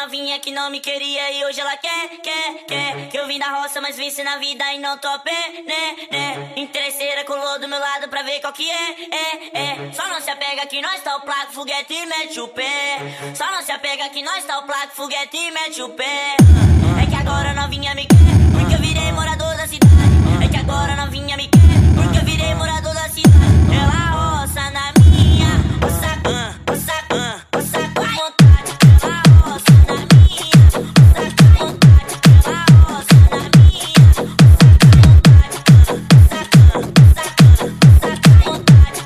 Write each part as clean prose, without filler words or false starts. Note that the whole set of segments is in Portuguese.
novinha que não me queria e hoje ela quer. Que eu vim da roça, mas venci na vida e não tô a pé, né. Interesseira colou do meu lado pra ver qual que é. Só não se apega que nós tá o placo, foguete e mete o pé. Só não se apega que nós tá o placo, foguete e mete o pé. É que agora a novinha me quer, porque eu virei morador da cidade. É que agora a novinha me quer, porque eu virei morador da cidade. Ela roça na minha, o saco com vontade. Ela roça na minha, o saco com vontade. Ela roça na minha, o saco com vontade.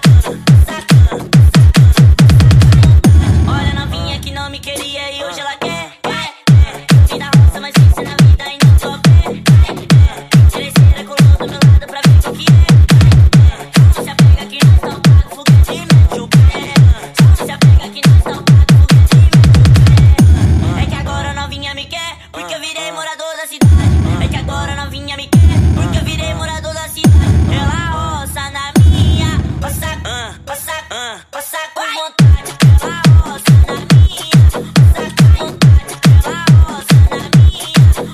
Olha a novinha que não me queria e hoje ela quer. Vim da roça, mas venci na vida e não tô a pé. Interesseira colou do meu lado pra ver qual que é. Só não se apega que nós tá o placo, foguete e mete o pé. Só não se apega que nós tá o placo, foguete e mete o pé. É que agora a novinha me quer, porque eu virei morador da cidade. É que agora a novinha me quer, porque eu virei morador da cidade. Ela roça na minha, o saco com vontade. Ela roça na minha, o saco com vontade. Ela roça na minha, o saco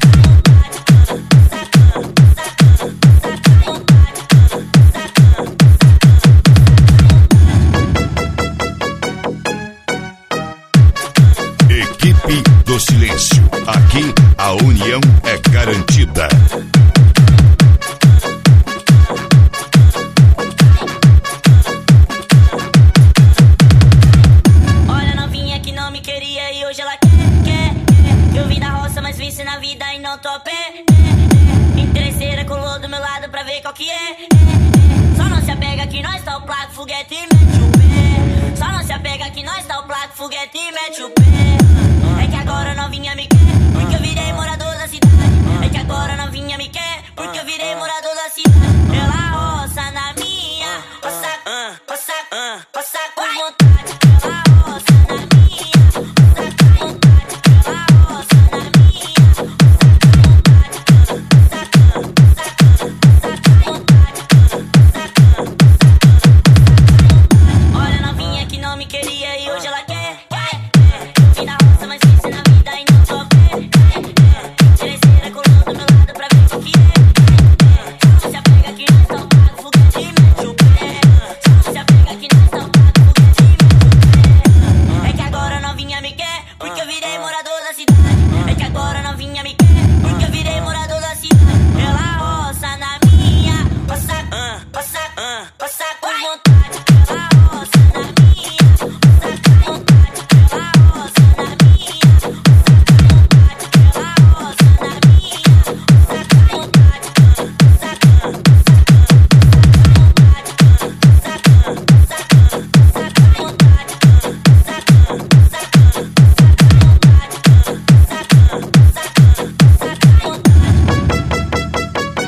com vontade. Equipe do Silêncio. Aqui a união é garantida. Olha a novinha que não me queria e hoje ela quer. Eu vim da roça, mas venci na vida e não tô a pé. Interesseira colou do meu lado pra ver qual que é. Só não se apega que nós tá o placo, foguete e mete o pé. Só não se apega que nós tá o placo, foguete e mete o pé. É que agora a novinha me quer, porque eu virei morador da cidade. É que agora a novinha me quer, porque eu virei morador da cidade. Ela roça na minha, o saco com vontade. Ela roça na minha, o saco com vontade. Ela roça na minha, o saco com vontade. Olha a novinha que não me queria e hoje ela quer. Vim da roça, mas venci na vida e não tô a pé. Interesseira colou do meu lado pra ver qual que é. Só não se apega que nós tá o placo, foguete e mete o pé. Só não se apega que nós tá o placo, foguete e mete o pé. É que agora a novinha me quer, porque eu virei morador da cidade. É que agora a novinha me quer, porque eu virei morador da cidade. Ela roça na minha, o saco com vontade. Ela roça na minha, o saco com vontade. Ela roça na minha, o saco com vontade. Ela roça na minha, o saco com vontade.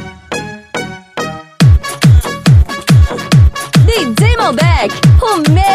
DJ Malbec, o